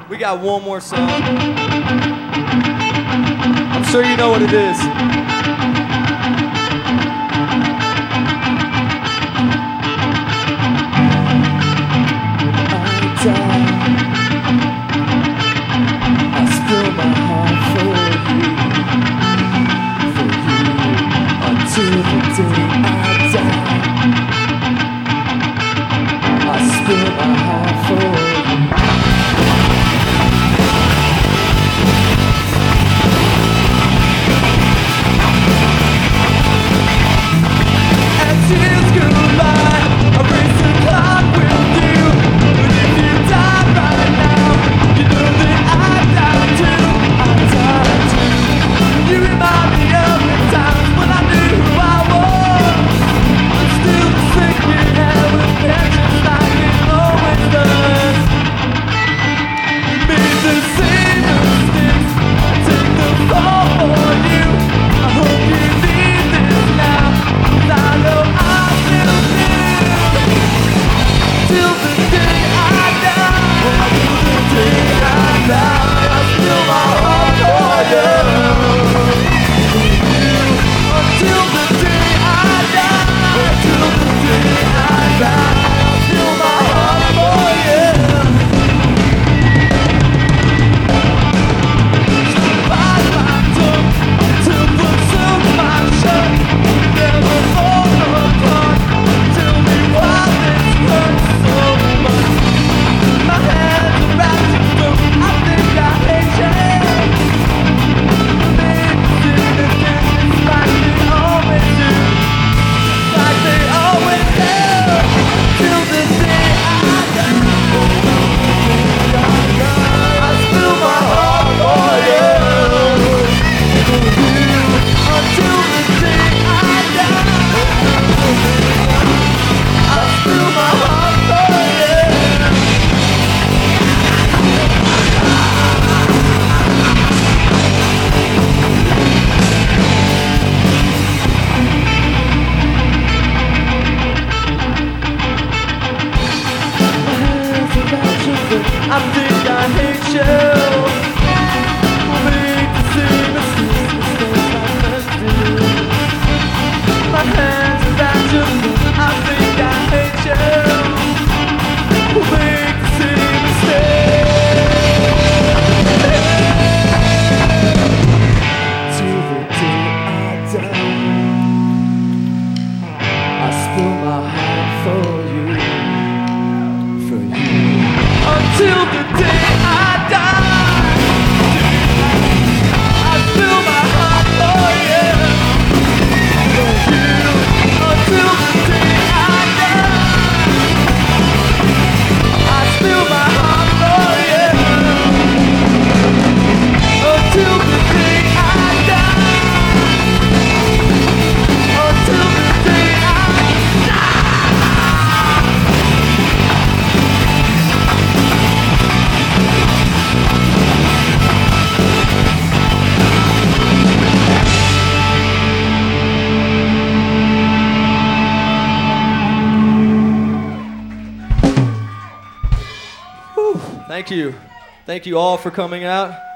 We got one more song. I'm sure you know what it is. I spill my heart for you, until the day I die. I spill my heart for you. Tears goodbye, I race the clock with you. But if you die right now, you know that I die too. I die too. You remind me of the times when I knew who I was. I'm still the sinking hell with passions like it always does. You made the same mistakes, take the fall for you. I hope you need this now, 'cause I know till the day I die, till the day I die, I spill my heart for you. Until the day I die, till the day I die, I spill my heart for you. To bite my tongue, to put some my shut, never fall apart. Tell me why this hurts so much. My hands are wrapped in blue. I think I hate you. Made decisions like they always do, like they always do. Till the day I die, I spill my heart for you. Until the day I die, I spill my heart for you. I think I hate you. We'll make the same mistakes like us do. My hands are wrapped up. I think I hate you. We'll make the same mistakes. Till the day I die, I spill my heart for you, for you. Until the day I die, I spill my heart for you, for you. Until the day I die, I spill my heart for you. Until the day I die, until the day I die. Thank you. Thank you all for coming out.